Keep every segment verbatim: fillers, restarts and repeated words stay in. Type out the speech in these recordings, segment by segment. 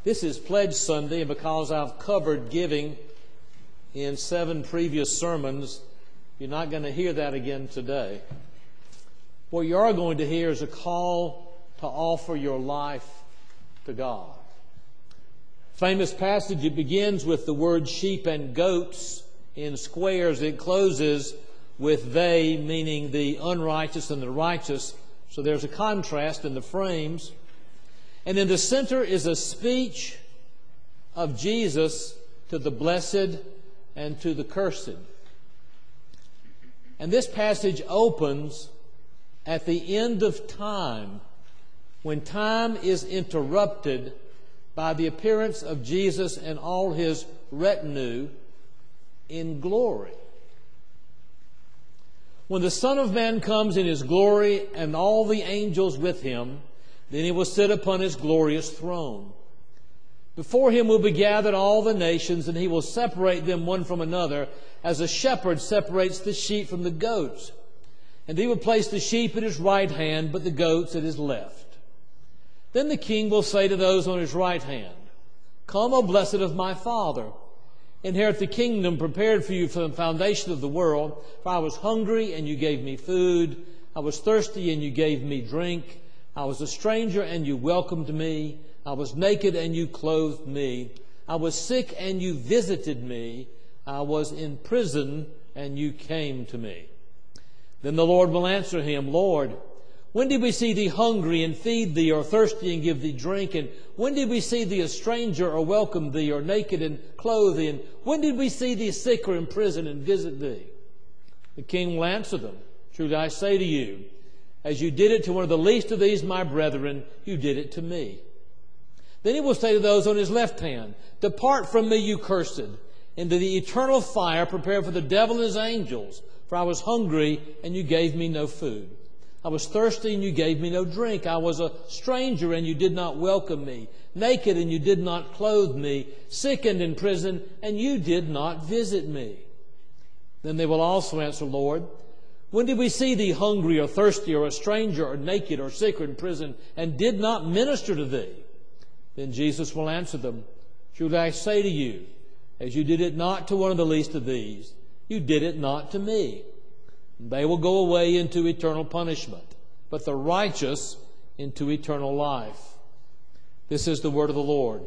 This is Pledge Sunday, and because I've covered giving in seven previous sermons, you're not going to hear that again today. What you are going to hear is a call to offer your life to God. Famous passage, it begins with the word sheep and goats in squares. It closes with they, meaning the unrighteous and the righteous. So there's a contrast in the frames. And in the center is a speech of Jesus to the blessed and to the cursed. And this passage opens at the end of time, when time is interrupted by the appearance of Jesus and all His retinue in glory. When the Son of Man comes in His glory and all the angels with Him, then He will sit upon His glorious throne. Before Him will be gathered all the nations, and He will separate them one from another, as a shepherd separates the sheep from the goats. And He will place the sheep at His right hand, but the goats at His left. Then the King will say to those on His right hand, "Come, O blessed of my Father, inherit the kingdom prepared for you from the foundation of the world. For I was hungry, and you gave me food. I was thirsty, and you gave me drink. I was a stranger, and you welcomed me. I was naked, and you clothed me. I was sick, and you visited me. I was in prison, and you came to me." Then the Lord will answer him, "Lord, when did we see thee hungry and feed thee, or thirsty and give thee drink? And when did we see thee a stranger or welcome thee, or naked and clothe thee? And when did we see thee sick or in prison and visit thee?" The King will answer them, "Truly I say to you, as you did it to one of the least of these my brethren, you did it to me." Then He will say to those on His left hand, "Depart from me, you cursed, into the eternal fire prepared for the devil and his angels. For I was hungry, and you gave me no food. I was thirsty, and you gave me no drink. I was a stranger, and you did not welcome me. Naked, and you did not clothe me. Sick and in prison, and you did not visit me." Then they will also answer, "Lord, when did we see thee hungry or thirsty or a stranger or naked or sick or in prison, and did not minister to thee?" Then Jesus will answer them, "Truly I say to you, as you did it not to one of the least of these, you did it not to me." They will go away into eternal punishment, but the righteous into eternal life. This is the word of the Lord.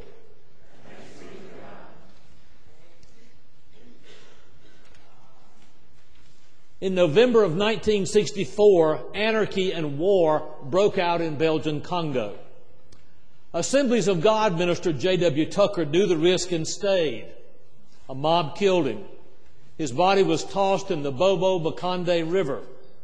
In November of nineteen sixty-four, anarchy and war broke out in Belgian Congo. Assemblies of God minister J W Tucker knew the risk and stayed. A mob killed him. His body was tossed in the Bobo Bakande River.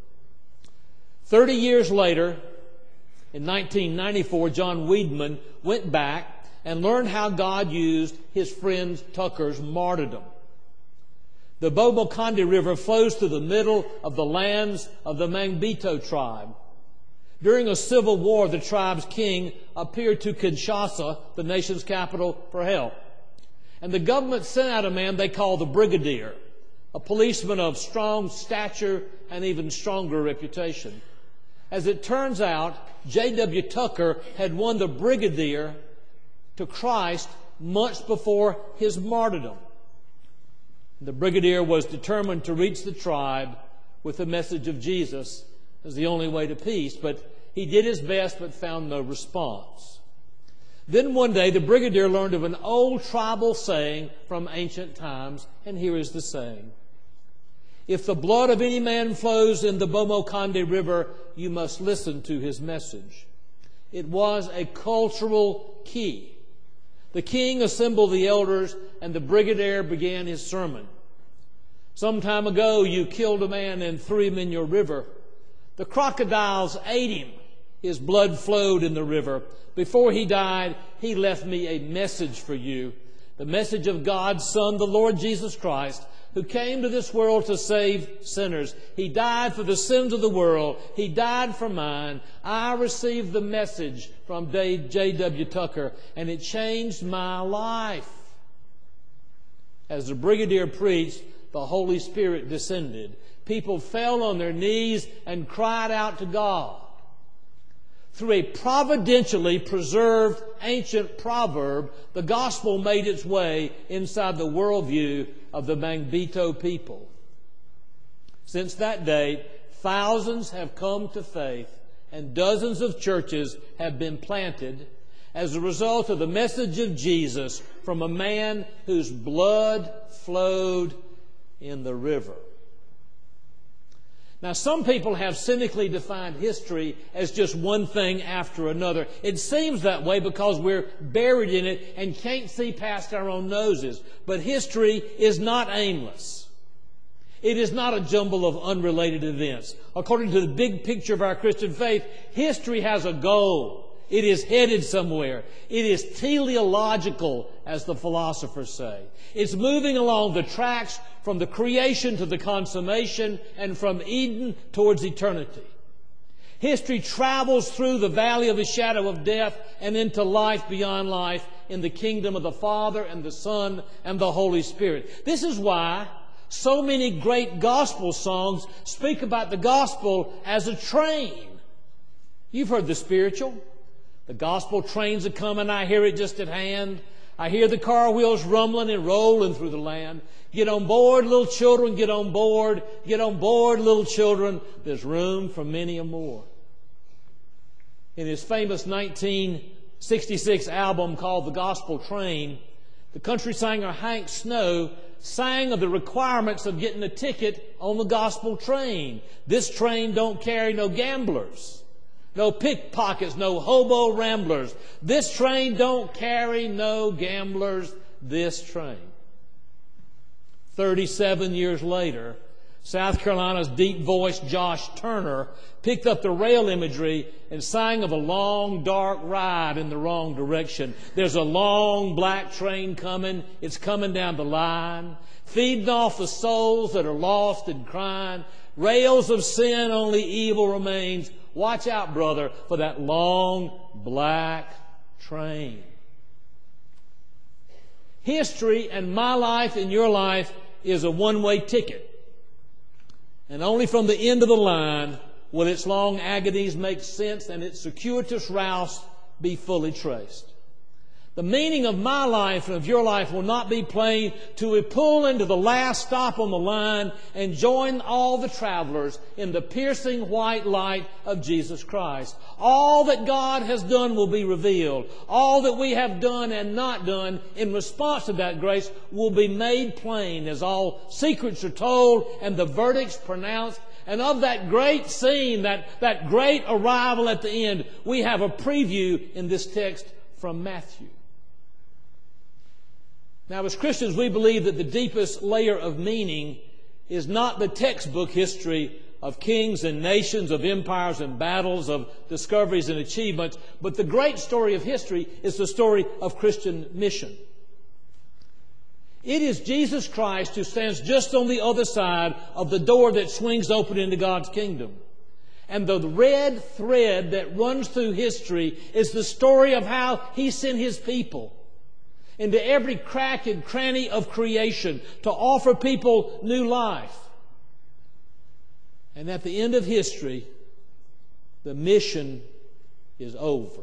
Thirty years later, in nineteen ninety-four, John Weidman went back and learned how God used his friend Tucker's martyrdom. The Bobo Bakande River flows through the middle of the lands of the Mangbito tribe. During a civil war, the tribe's king appeared to Kinshasa, the nation's capital, for help. And the government sent out a man they called the Brigadier, a policeman of strong stature and even stronger reputation. As it turns out, J W Tucker had won the Brigadier to Christ months before his martyrdom. The Brigadier was determined to reach the tribe with the message of Jesus as the only way to peace, but he did his best but found no response. Then one day the Brigadier learned of an old tribal saying from ancient times, and here is the saying: "If the blood of any man flows in the Bobo Bakande River, you must listen to his message." It was a cultural key. The king assembled the elders, and the Brigadier began his sermon. "Some time ago you killed a man and threw him in your river. The crocodiles ate him. His blood flowed in the river. Before he died, he left me a message for you, the message of God's Son, the Lord Jesus Christ, who came to this world to save sinners. He died for the sins of the world. He died for mine. I received the message from J W Tucker, and it changed my life." As the Brigadier preached, the Holy Spirit descended. People fell on their knees and cried out to God. Through a providentially preserved ancient proverb, the gospel made its way inside the worldview of the Mangbetu people. Since that date, thousands have come to faith and dozens of churches have been planted as a result of the message of Jesus from a man whose blood flowed in the river. Now, some people have cynically defined history as just one thing after another. It seems that way because we're buried in it and can't see past our own noses. But history is not aimless. It is not a jumble of unrelated events. According to the big picture of our Christian faith, history has a goal. It is headed somewhere. It is teleological, as the philosophers say. It's moving along the tracks from the creation to the consummation and from Eden towards eternity. History travels through the valley of the shadow of death and into life beyond life in the kingdom of the Father and the Son and the Holy Spirit. This is why so many great gospel songs speak about the gospel as a train. You've heard the spiritual. The gospel train's a coming, I hear it just at hand. I hear the car wheels rumbling and rolling through the land. Get on board, little children, get on board. Get on board, little children. There's room for many a more. In his famous nineteen sixty-six album called The Gospel Train, the country singer Hank Snow sang of the requirements of getting a ticket on the gospel train. This train don't carry no gamblers. No pickpockets, no hobo ramblers. This train don't carry no gamblers, this train. Thirty-seven years later, South Carolina's deep-voiced Josh Turner picked up the rail imagery and sang of a long, dark ride in the wrong direction. There's a long black train coming. It's coming down the line, feeding off the souls that are lost and crying. Rails of sin, only evil remains. Watch out, brother, for that long black train. History and my life and your life is a one-way ticket. And only from the end of the line will its long agonies make sense and its circuitous routes be fully traced. The meaning of my life and of your life will not be plain till we pull into the last stop on the line and join all the travelers in the piercing white light of Jesus Christ. All that God has done will be revealed. All that we have done and not done in response to that grace will be made plain as all secrets are told and the verdicts pronounced. And of that great scene, that, that great arrival at the end, we have a preview in this text from Matthew. Now, as Christians, we believe that the deepest layer of meaning is not the textbook history of kings and nations, of empires and battles, of discoveries and achievements, but the great story of history is the story of Christian mission. It is Jesus Christ who stands just on the other side of the door that swings open into God's kingdom. And the red thread that runs through history is the story of how He sent His people into every crack and cranny of creation to offer people new life. And at the end of history, the mission is over.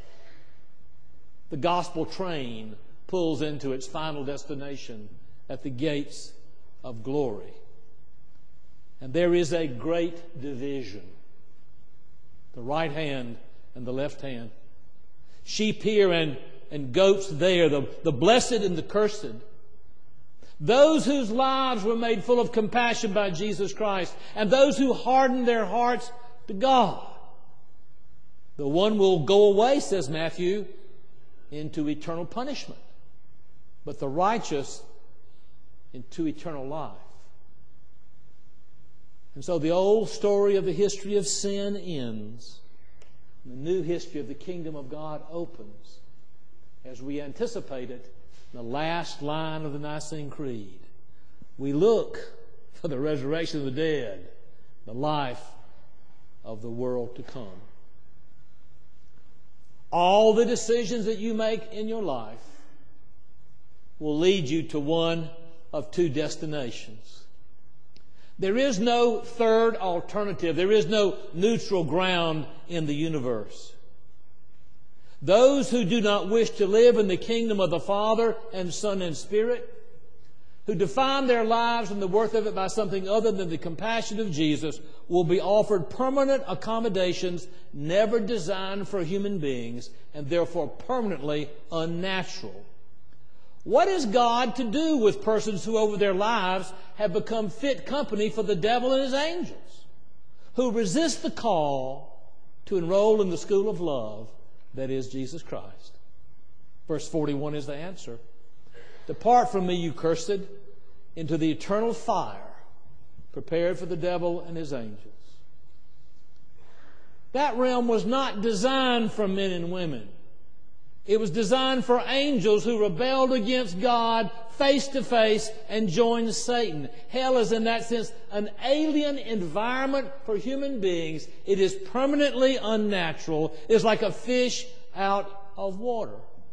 The gospel train pulls into its final destination at the gates of glory. And there is a great division. The right hand and the left hand. Sheep here and and goats there, the, the blessed and the cursed. Those whose lives were made full of compassion by Jesus Christ, and those who hardened their hearts to God. The one will go away, says Matthew, into eternal punishment, but the righteous into eternal life. And so the old story of the history of sin ends. The new history of the kingdom of God opens as we anticipate it in the last line of the Nicene Creed. We look for the resurrection of the dead, the life of the world to come. All the decisions that you make in your life will lead you to one of two destinations. There is no third alternative. There is no neutral ground in the universe. Those who do not wish to live in the kingdom of the Father and Son and Spirit, who define their lives and the worth of it by something other than the compassion of Jesus, will be offered permanent accommodations never designed for human beings and therefore permanently unnatural. What is God to do with persons who over their lives have become fit company for the devil and his angels, who resist the call to enroll in the school of love that is Jesus Christ? Verse forty-one is the answer. Depart from me, you cursed, into the eternal fire prepared for the devil and his angels. That realm was not designed for men and women. It was designed for angels who rebelled against God face to face and joined Satan. Hell is in that sense an alien environment for human beings. It is permanently unnatural. It is like a fish out of water.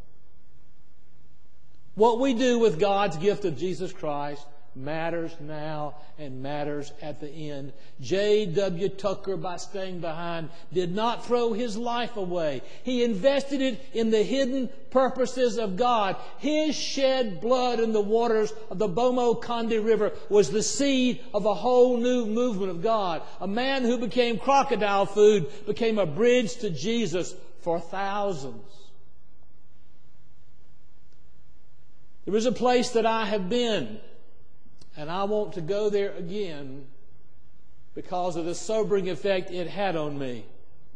What we do with God's gift of Jesus Christ matters now and matters at the end. J W Tucker, by staying behind, did not throw his life away. He invested it in the hidden purposes of God. His shed blood in the waters of the Bomo Conde River was the seed of a whole new movement of God. A man who became crocodile food became a bridge to Jesus for thousands. There is a place that I have been, and I want to go there again because of the sobering effect it had on me.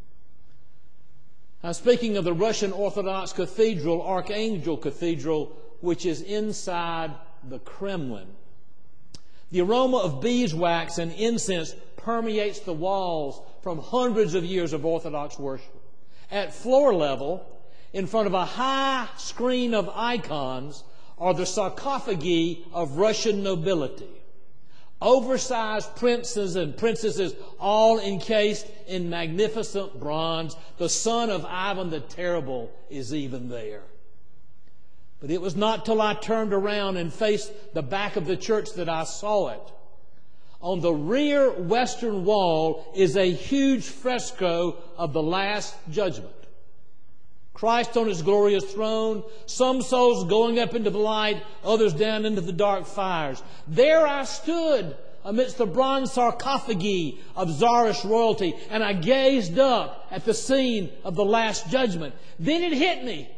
I'm speaking of the Russian Orthodox Cathedral, Archangel Cathedral, which is inside the Kremlin. The aroma of beeswax and incense permeates the walls from hundreds of years of Orthodox worship. At floor level, in front of a high screen of icons, are the sarcophagi of Russian nobility. Oversized princes and princesses, all encased in magnificent bronze. The son of Ivan the Terrible is even there. But it was not till I turned around and faced the back of the church that I saw it. On the rear western wall is a huge fresco of the Last Judgment. Christ on His glorious throne, some souls going up into the light, others down into the dark fires. There I stood amidst the bronze sarcophagi of Tsarist royalty, and I gazed up at the scene of the Last Judgment. Then it hit me.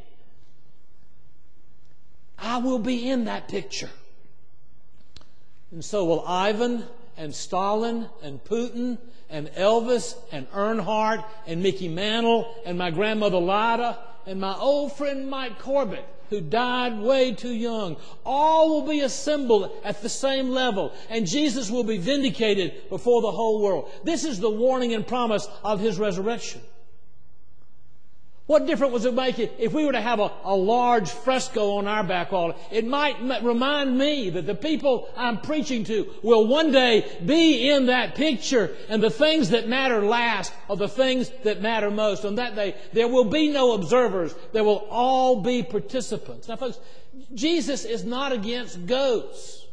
I will be in that picture. And so will Ivan and Stalin and Putin and Elvis and Earnhardt and Mickey Mantle and my grandmother Lida and my old friend Mike Corbett, who died way too young. All will be assembled at the same level, and Jesus will be vindicated before the whole world. This is the warning and promise of His resurrection. What difference would it make if we were to have a, a large fresco on our back wall? It might remind me that the people I'm preaching to will one day be in that picture, and the things that matter last are the things that matter most. On that day, there will be no observers. There will all be participants. Now, folks, Jesus is not against goats.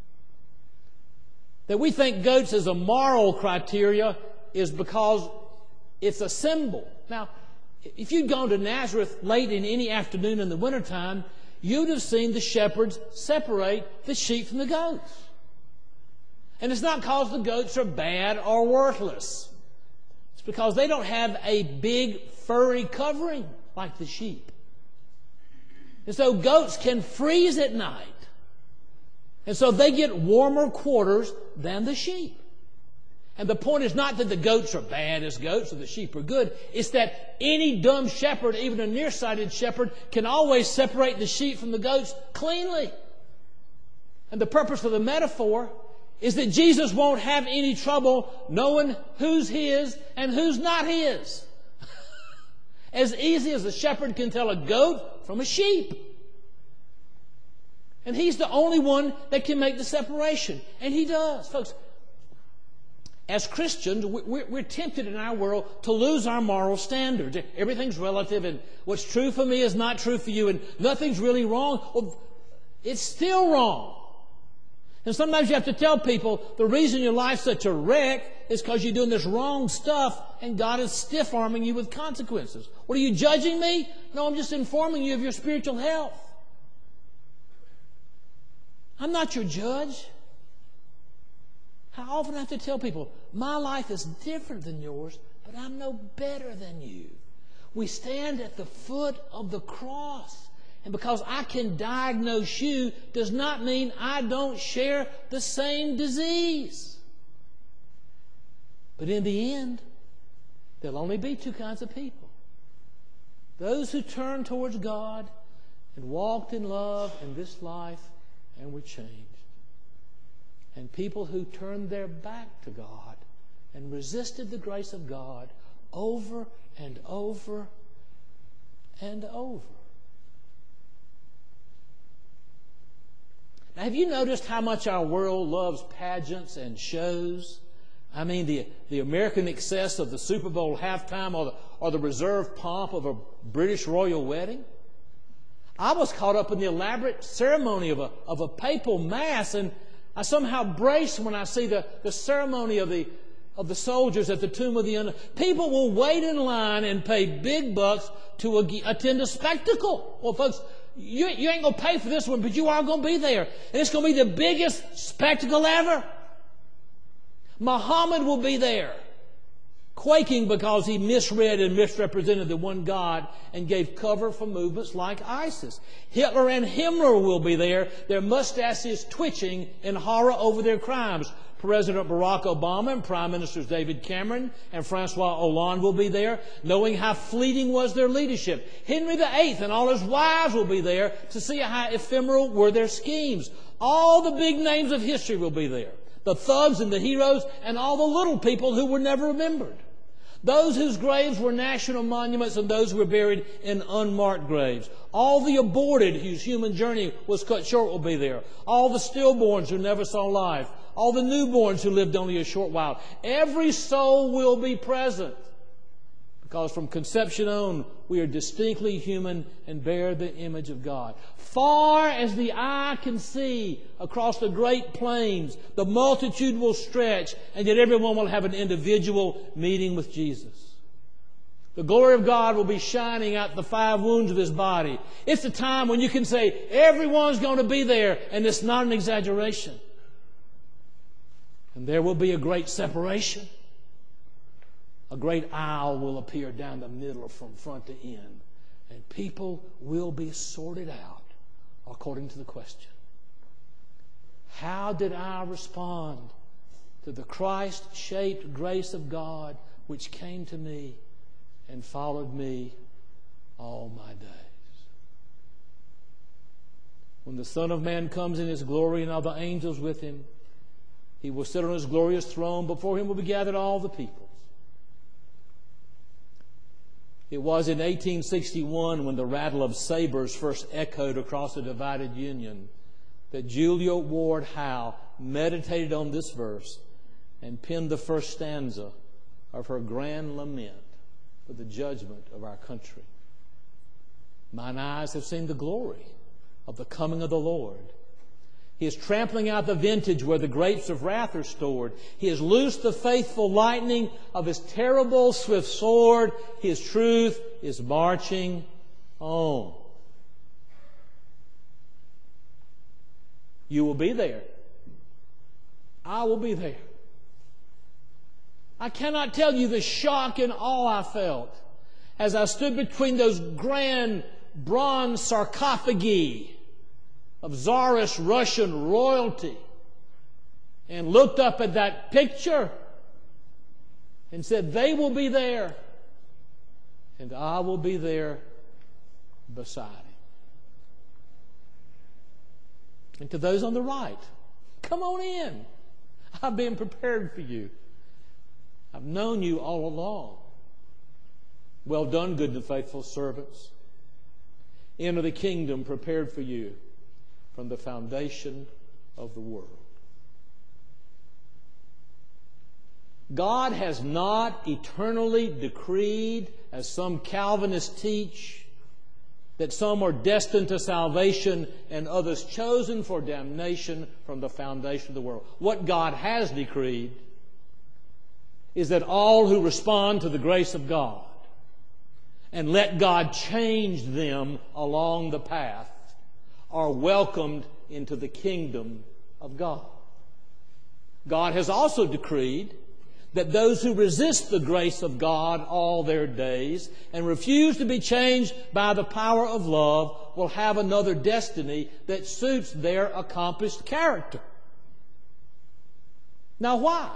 That we think goats is a moral criteria is because it's a symbol. Now, if you'd gone to Nazareth late in any afternoon in the wintertime, you'd have seen the shepherds separate the sheep from the goats. And it's not because the goats are bad or worthless. It's because they don't have a big furry covering like the sheep. And so goats can freeze at night. And so they get warmer quarters than the sheep. And the point is not that the goats are bad as goats or the sheep are good. It's that any dumb shepherd, even a nearsighted shepherd, can always separate the sheep from the goats cleanly. And the purpose of the metaphor is that Jesus won't have any trouble knowing who's His and who's not His. As easy as a shepherd can tell a goat from a sheep. And He's the only one that can make the separation. And He does. Folks, as Christians, we're tempted in our world to lose our moral standards. Everything's relative, and what's true for me is not true for you, and nothing's really wrong. Well, it's still wrong. And sometimes you have to tell people the reason your life's such a wreck is because you're doing this wrong stuff and God is stiff-arming you with consequences. What, are you judging me? No, I'm just informing you of your spiritual health. I'm not your judge. How often I have to tell people, my life is different than yours, but I'm no better than you. We stand at the foot of the cross. And because I can diagnose you does not mean I don't share the same disease. But in the end, there'll only be two kinds of people. Those who turn towards God and walked in love in this life and were changed. And people who turned their back to God and resisted the grace of God over and over and over. Now, have you noticed how much our world loves pageants and shows? I mean, the, the American excess of the Super Bowl halftime or the, or the reserved pomp of a British royal wedding? I was caught up in the elaborate ceremony of a, of a papal mass, and I somehow brace when I see the, the ceremony of the, of the soldiers at the tomb of the unknown. People will wait in line and pay big bucks to a, attend a spectacle. Well, folks, You, you ain't going to pay for this one, but you are going to be there. And it's going to be the biggest spectacle ever. Muhammad will be there, quaking because he misread and misrepresented the one God and gave cover for movements like ISIS. Hitler and Himmler will be there, their mustaches twitching in horror over their crimes. President Barack Obama and Prime Ministers David Cameron and Francois Hollande will be there, knowing how fleeting was their leadership. Henry the Eighth and all his wives will be there to see how ephemeral were their schemes. All the big names of history will be there. The thugs and the heroes and all the little people who were never remembered. Those whose graves were national monuments and those who were buried in unmarked graves. All the aborted whose human journey was cut short will be there. All the stillborns who never saw life. All the newborns who lived only a short while. Every soul will be present. Because from conception on, we are distinctly human and bear the image of God. Far as the eye can see across the great plains, the multitude will stretch, and yet everyone will have an individual meeting with Jesus. The glory of God will be shining out the five wounds of His body. It's a time when you can say, everyone's going to be there, and it's not an exaggeration. And there will be a great separation. A great aisle will appear down the middle from front to end. And people will be sorted out according to the question. How did I respond to the Christ-shaped grace of God which came to me and followed me all my days? When the Son of Man comes in His glory and all the angels with Him, He will sit on His glorious throne. Before Him will be gathered all the peoples. It was in eighteen sixty-one, when the rattle of sabers first echoed across the divided Union, that Julia Ward Howe meditated on this verse and penned the first stanza of her grand lament for the judgment of our country. Mine eyes have seen the glory of the coming of the Lord. He is trampling out the vintage where the grapes of wrath are stored. He has loosed the faithful lightning of His terrible swift sword. His truth is marching on. You will be there. I will be there. I cannot tell you the shock and awe I felt as I stood between those grand bronze sarcophagi of Tsarist Russian royalty and looked up at that picture and said, they will be there and I will be there beside Him. And to those on the right, come on in. I've been prepared for you. I've known you all along. Well done, good and faithful servants. Enter the kingdom prepared for you from the foundation of the world. God has not eternally decreed, as some Calvinists teach, that some are destined to salvation and others chosen for damnation from the foundation of the world. What God has decreed is that all who respond to the grace of God and let God change them along the path are welcomed into the kingdom of God. God has also decreed that those who resist the grace of God all their days and refuse to be changed by the power of love will have another destiny that suits their accomplished character. Now why?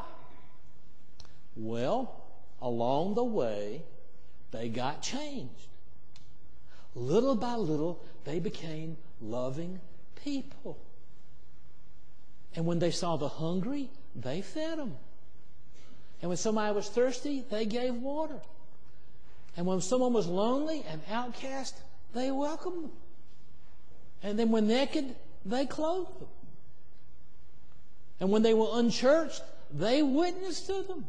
Well, along the way, they got changed. Little by little, they became loving people. And when they saw the hungry, they fed them. And when somebody was thirsty, they gave water. And when someone was lonely and outcast, they welcomed them. And then when naked, they clothed them. And when they were unchurched, they witnessed to them.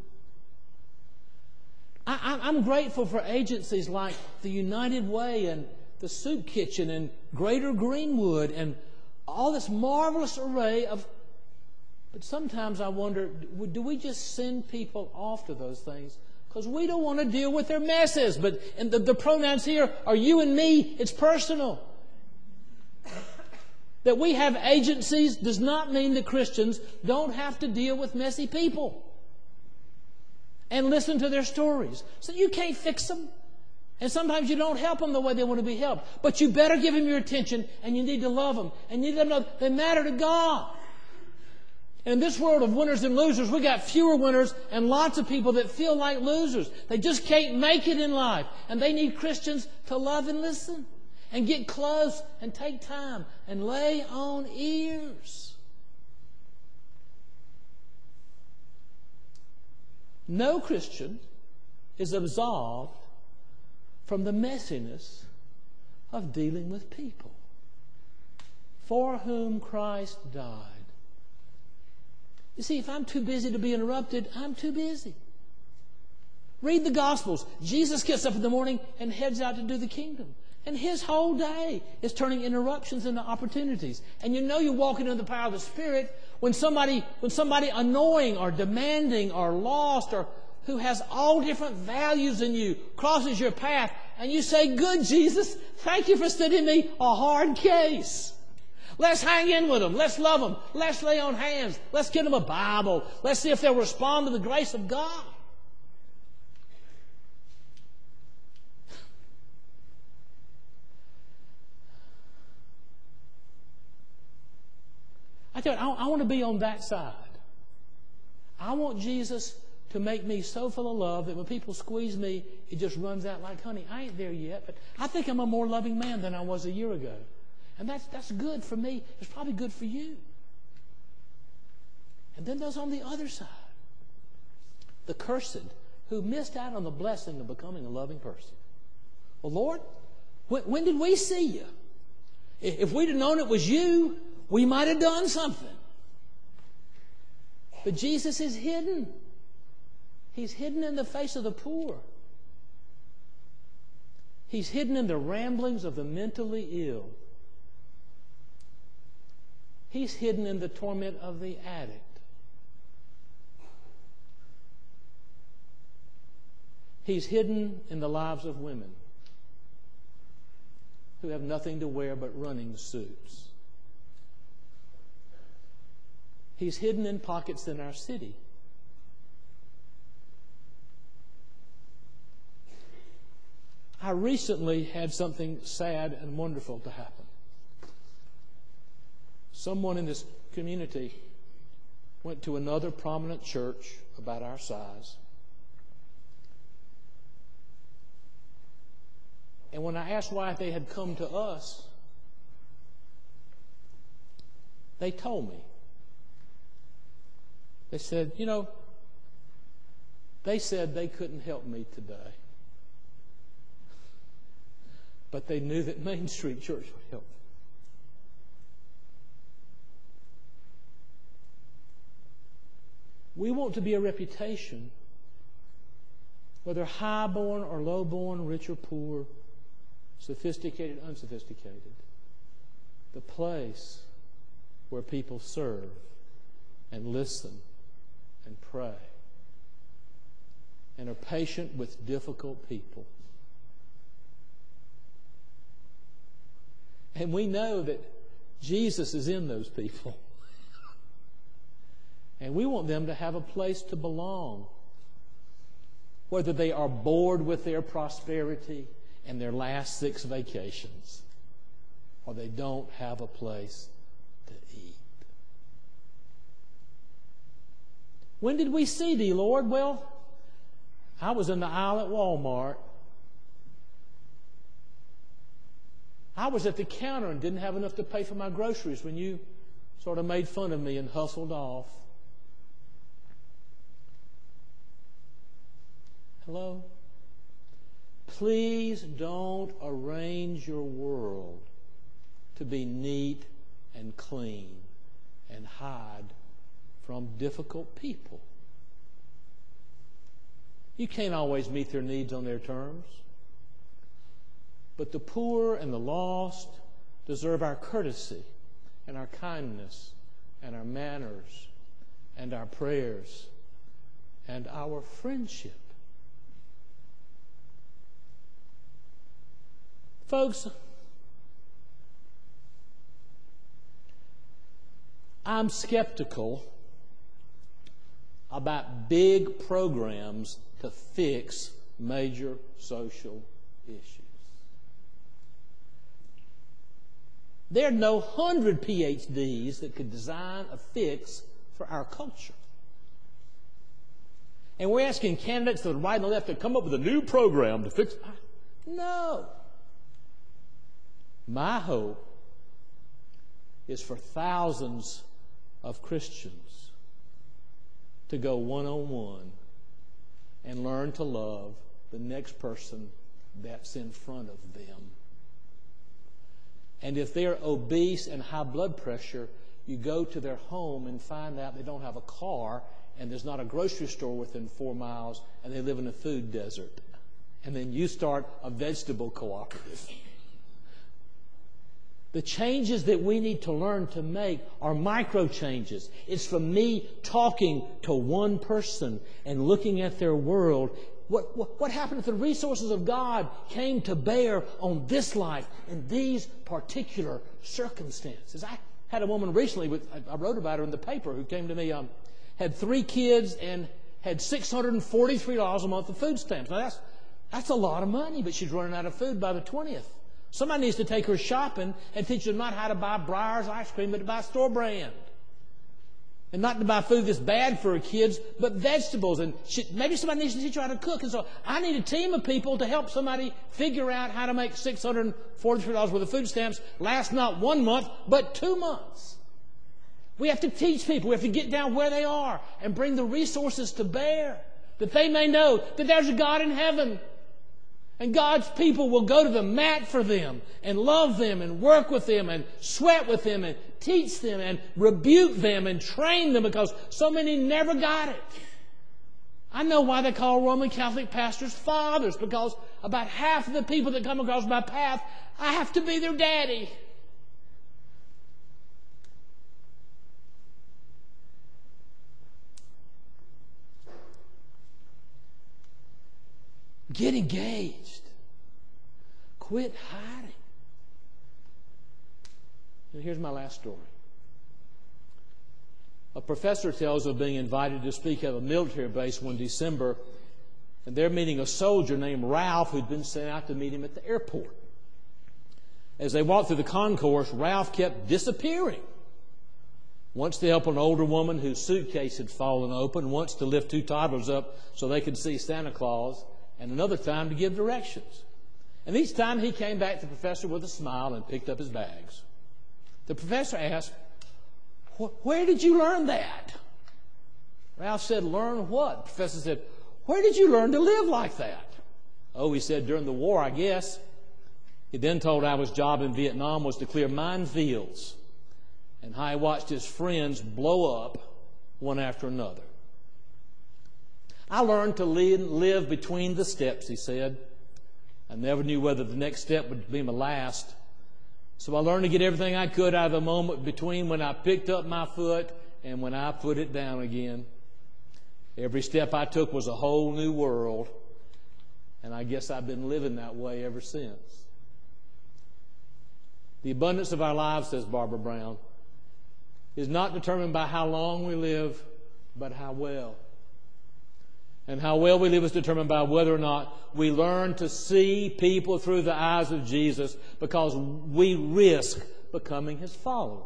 I, I'm grateful for agencies like the United Way and the Soup Kitchen and Greater Greenwood and all this marvelous array of... But sometimes I wonder, do we just send people off to those things because we don't want to deal with their messes? But and the, the pronouns here are you and me. It's personal. That we have agencies does not mean that Christians don't have to deal with messy people and listen to their stories. So you can't fix them. And sometimes you don't help them the way they want to be helped. But you better give them your attention, and you need to love them. And you need to know they matter to God. And in this world of winners and losers, we got fewer winners and lots of people that feel like losers. They just can't make it in life. And they need Christians to love and listen and get close and take time and lay on ears. No Christian is absolved from the messiness of dealing with people for whom Christ died. You see, if I'm too busy to be interrupted, I'm too busy. Read the Gospels. Jesus gets up in the morning and heads out to do the kingdom. And his whole day is turning interruptions into opportunities. And you know you're walking in the power of the Spirit when somebody, when somebody annoying or demanding or lost or who has all different values in you crosses your path and you say, "Good Jesus, thank you for sending me a hard case. Let's hang in with them. Let's love them. Let's lay on hands. Let's give them a Bible. Let's see if they'll respond to the grace of God." I tell you, I, I want to be on that side. I want Jesus to make me so full of love that when people squeeze me, it just runs out like honey. I ain't there yet, but I think I'm a more loving man than I was a year ago. And that's, that's good for me. It's probably good for you. And then there's on the other side, the cursed who missed out on the blessing of becoming a loving person. Well, Lord, when, when did we see you? If we'd have known it was you, we might have done something. But Jesus is hidden. He's hidden in the face of the poor. He's hidden in the ramblings of the mentally ill. He's hidden in the torment of the addict. He's hidden in the lives of women who have nothing to wear but running suits. He's hidden in pockets in our city. I recently had something sad and wonderful to happen. Someone in this community went to another prominent church about our size. And when I asked why they had come to us, they told me. They said, you know, they said they couldn't help me today. But they knew that Main Street Church would help. We want to be a reputation, whether high-born or low-born, rich or poor, sophisticated, unsophisticated, the place where people serve and listen and pray and are patient with difficult people. And we know that Jesus is in those people. And we want them to have a place to belong, whether they are bored with their prosperity and their last six vacations, or they don't have a place to eat. When did we see thee, Lord? Well, I was in the aisle at Walmart. I was at the counter and didn't have enough to pay for my groceries when you sort of made fun of me and hustled off. Hello? Please don't arrange your world to be neat and clean and hide from difficult people. You can't always meet their needs on their terms. But the poor and the lost deserve our courtesy and our kindness and our manners and our prayers and our friendship. Folks, I'm skeptical about big programs to fix major social issues. There are no hundred P H Ds that could design a fix for our culture. And we're asking candidates to the right and the left to come up with a new program to fix it. No. My hope is for thousands of Christians to go one-on-one and learn to love the next person that's in front of them. And if they're obese and high blood pressure, you go to their home and find out they don't have a car and there's not a grocery store within four miles and they live in a food desert. And then you start a vegetable cooperative. The changes that we need to learn to make are micro changes. It's from me talking to one person and looking at their world. What, what, what happened if the resources of God came to bear on this life in these particular circumstances? I had a woman recently, with, I wrote about her in the paper, who came to me, um, had three kids and had six hundred forty-three dollars a month of food stamps. Now that's, that's a lot of money, but she's running out of food by the twentieth. Somebody needs to take her shopping and teach her not how to buy Breyers ice cream, but to buy store brand. And not to buy food that's bad for her kids, but vegetables. And she, maybe somebody needs to teach her how to cook. And so I need a team of people to help somebody figure out how to make six hundred forty-three dollars worth of food stamps last not one month, but two months. We have to teach people. We have to get down where they are and bring the resources to bear, that they may know that there's a God in heaven. And God's people will go to the mat for them and love them and work with them and sweat with them and teach them and rebuke them and train them, because so many never got it. I know why they call Roman Catholic pastors fathers, because about half of the people that come across my path, I have to be their daddy. Get engaged. Quit hiding. And here's my last story. A professor tells of being invited to speak at a military base one December, and they're meeting a soldier named Ralph who'd been sent out to meet him at the airport. As they walked through the concourse, Ralph kept disappearing. Once to help an older woman whose suitcase had fallen open, once to lift two toddlers up so they could see Santa Claus, and another time to give directions. And each time he came back to the professor with a smile and picked up his bags. The professor asked, "Where did you learn that?" Ralph said, "Learn what?" The professor said, "Where did you learn to live like that?" "Oh," he said, "during the war, I guess." He then told how his job in Vietnam was to clear minefields, and how he watched his friends blow up one after another. "I learned to live between the steps," he said. I never knew whether the next step would be my last. So I learned to get everything I could out of the moment between when I picked up my foot and when I put it down again. Every step I took was a whole new world, and I guess I've been living that way ever since. The abundance of our lives, says Barbara Brown, is not determined by how long we live, but how well. And how well we live is determined by whether or not we learn to see people through the eyes of Jesus, because we risk becoming His followers.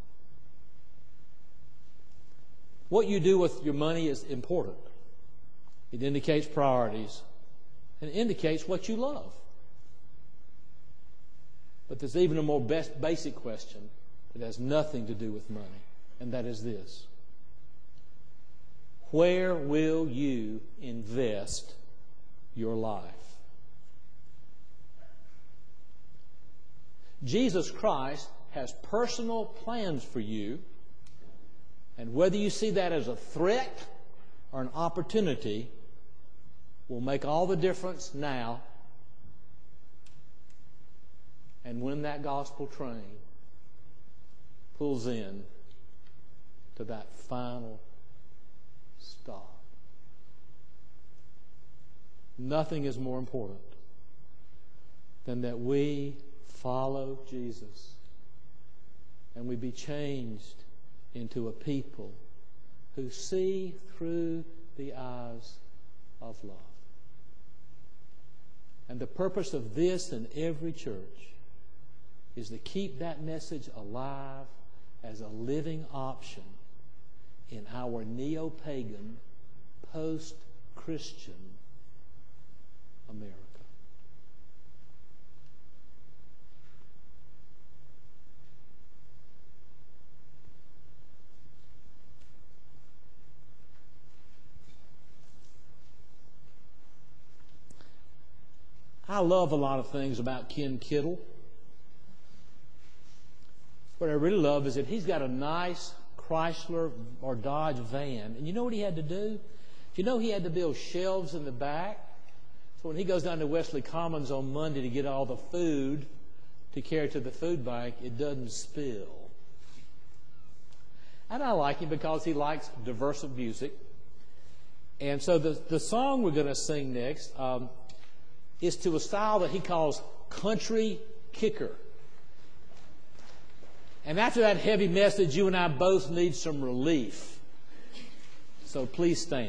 What you do with your money is important. It indicates priorities and indicates what you love. But there's even a more best basic question that has nothing to do with money, and that is this: where will you invest your life? Jesus Christ has personal plans for you, and whether you see that as a threat or an opportunity will make all the difference now and when that gospel train pulls in to that final stop. Nothing is more important than that we follow Jesus and we be changed into a people who see through the eyes of love. And the purpose of this and every church is to keep that message alive as a living option in our neo-pagan, post-Christian America. I love a lot of things about Ken Kittle. What I really love is that he's got a nice Chrysler or Dodge van. And you know what he had to do? You know he had to build shelves in the back? So when he goes down to Wesley Commons on Monday to get all the food to carry to the food bank, it doesn't spill. And I like him because he likes diverse music. And so the, the song we're going to sing next um, is to a style that he calls country kicker. And after that heavy message, you and I both need some relief. So please stand.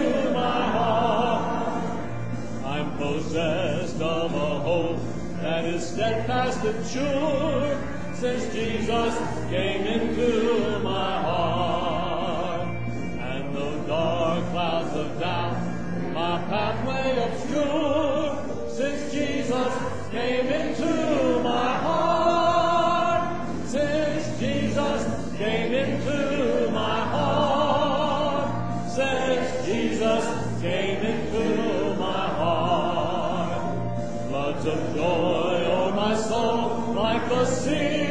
Possessed of a hope that sure since Jesus came into my heart. And though dark clouds of doubt my pathway obscure, since Jesus came into my heart, since Jesus came into my heart, since Jesus came into my heart, floods of joy o'er my soul like the sea